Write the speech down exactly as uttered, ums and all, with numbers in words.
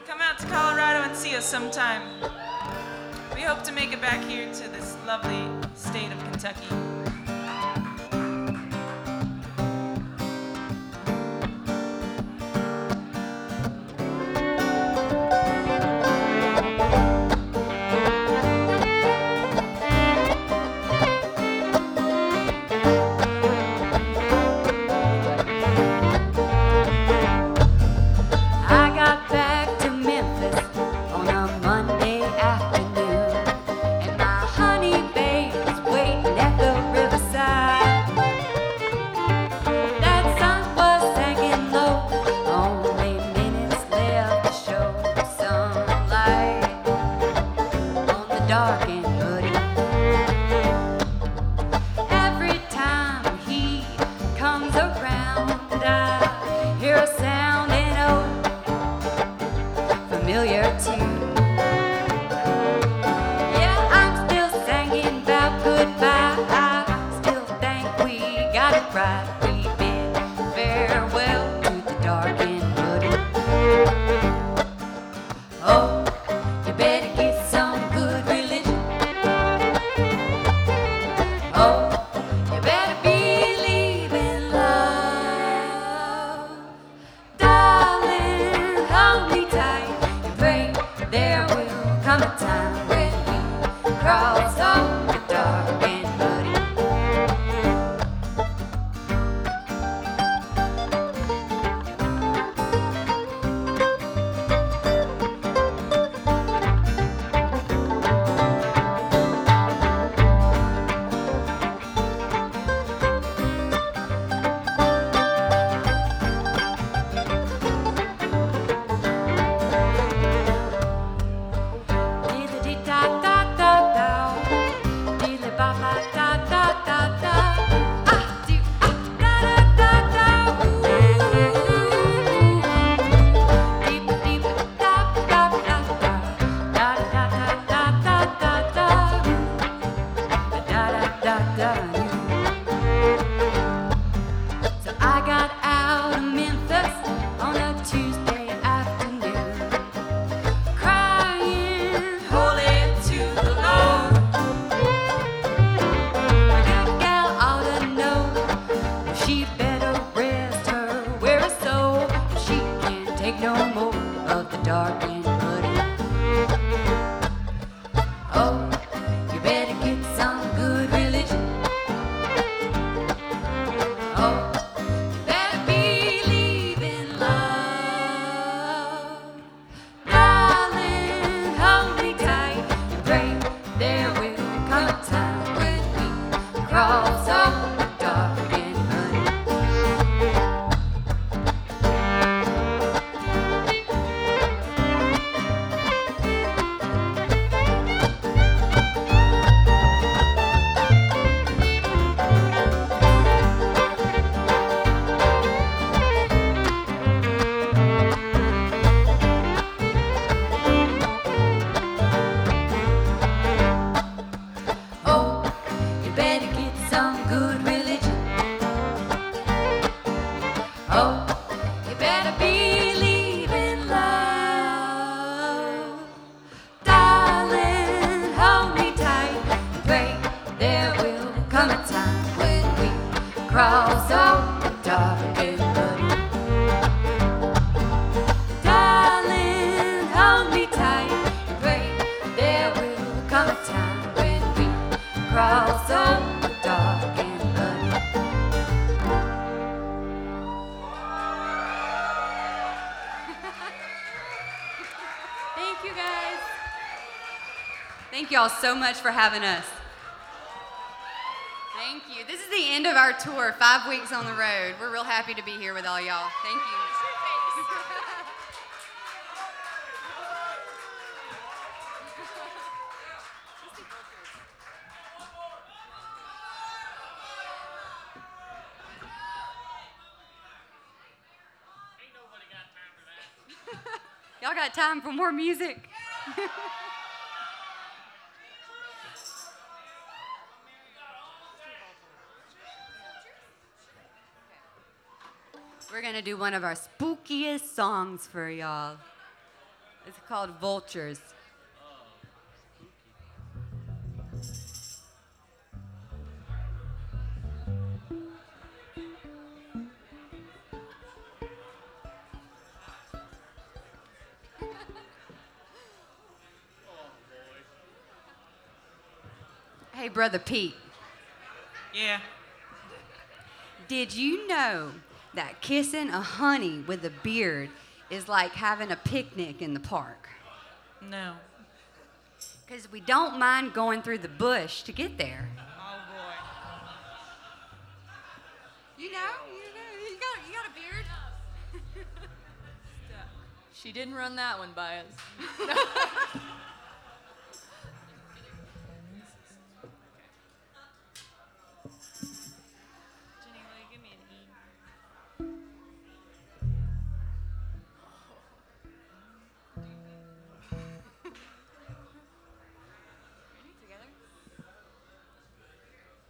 come out to Colorado and see us sometime. We hope to make it back here to this lovely state of Kentucky. Thank you all so much for having us. Thank you. This is the end of our tour, five weeks on the road. We're real happy to be here with all y'all. Thank you. Y'all got time for more music? We're going to do one of our spookiest songs for y'all. It's called Vultures. Hey, Brother Pete. Yeah. Did you know that kissing a honey with a beard is like having a picnic in the park? No. Because we don't mind going through the bush to get there. Oh boy. You know, you know, you got, you got a beard. She didn't run that one by us.